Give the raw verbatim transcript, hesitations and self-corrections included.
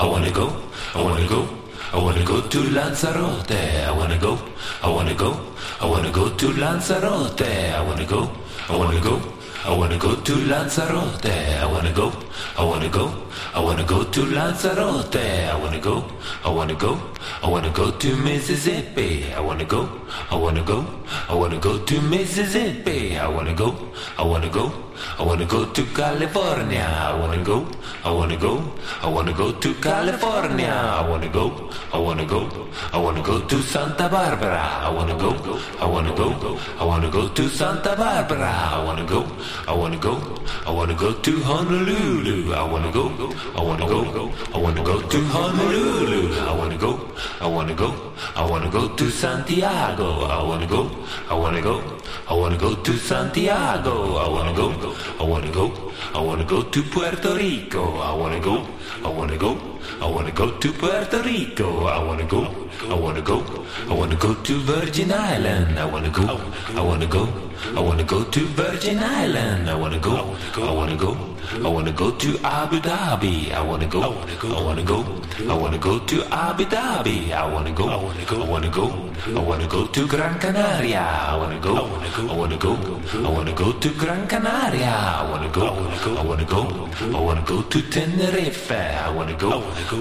I wanna go, I wanna go, I wanna go to Lanzarote. I wanna go, I wanna go, I wanna go to Lanzarote. I wanna go, I wanna go, I wanna go to Lanzarote. I wanna go, I wanna go, I wanna go to Lanzarote. I wanna go, I wanna go, I wanna go to Mississippi. I wanna go, I wanna go, I wanna go to Mississippi. I wanna go, I wanna go, I wanna go to California. I wanna go, I wanna go, I wanna go to California. I wanna go, I wanna go, I wanna go to Santa Barbara. I wanna go, I wanna go, I wanna go to Santa Barbara. I wanna go, I wanna go, I wanna go to Honolulu. I wanna go, I wanna go, I wanna go to Honolulu. I wanna go, I wanna go, I wanna go to Santiago. I wanna go, I wanna go, I wanna go to Santiago. I wanna go, I wanna go, I wanna go to Puerto Rico. I wanna go, I wanna go, I wanna go to Puerto Rico. I wanna go, I wanna go, I wanna go to Virgin Island. I wanna go, I wanna go, I wanna go to Virgin Island. I wanna go, I wanna go, I wanna go to Abu Dhabi. I wanna go, I wanna go, I wanna go to Abu Dhabi. I wanna go, I wanna go, I wanna go to Gran Canaria. I wanna go, I wanna go, I wanna go to Gran Canaria. I wanna go, I wanna go, I wanna go to Tenerife. I wanna go.